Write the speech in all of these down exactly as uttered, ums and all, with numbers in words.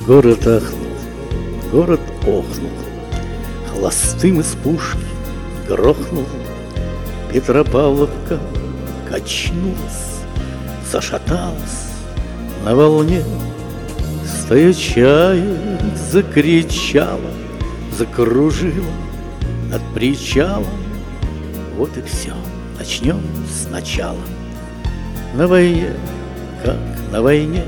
Город ахнул, город охнул, хвостым из пушки грохнул. Петропавловка качнулась, зашаталась на волне. Стоячая закричала, закружила над причалом. Вот и все, начнем сначала. На войне, как на войне,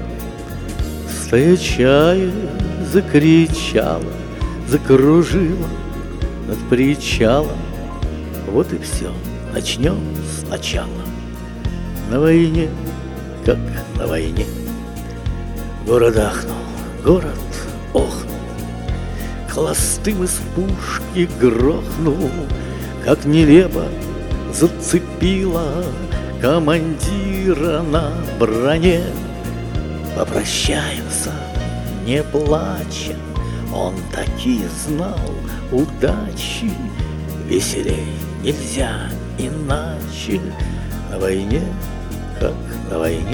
стоячая закричала, закружила над причалом. Вот и все, начнем сначала. На войне, как на войне. Город ахнул, город охнул, хвостым из пушки грохнул. Как нелепо зацепила командира на броне. Попрощаемся, не плача, он таки знал удачи. Веселей нельзя иначе. На войне, как на войне.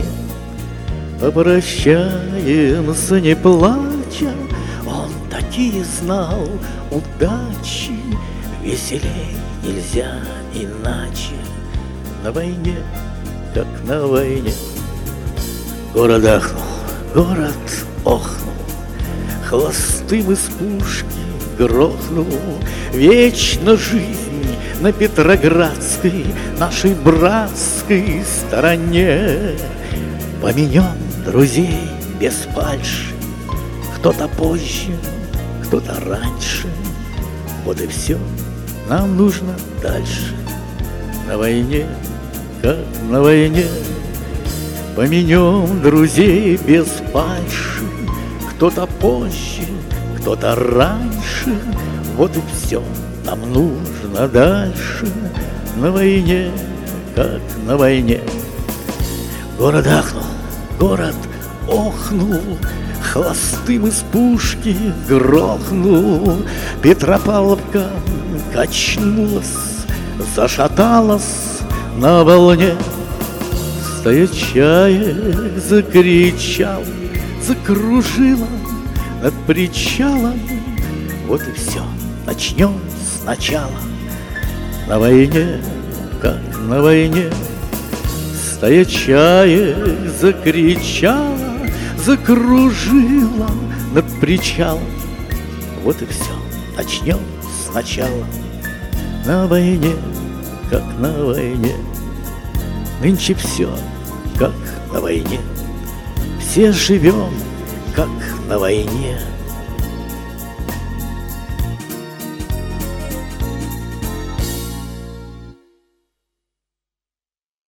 Попрощаемся, не плача, он таки знал удачи. Веселей нельзя иначе. На войне, как на войне. Город ахнул, город охнул, хвостым из пушки грохнул. Вечно жизнь на Петроградской, нашей братской стороне. Поменем друзей без фальши, кто-то позже, кто-то раньше. Вот и все, нам нужно дальше. На войне, как на войне. Поменем друзей без фальши, кто-то позже, кто-то раньше. Вот и все, нам нужно дальше. На войне, как на войне. Город ахнул, город охнул, хвостым из пушки грохнул. Петропавловка качнулась, зашаталась на волне. Стоячая закричала, закружила над причалом. Вот и все, начнем сначала. На войне, как на войне. Стоячая закричала, закружила над причалом. Вот и все, начнем сначала. На войне, как на войне. Нынче все, как на войне. Все живем, как на войне.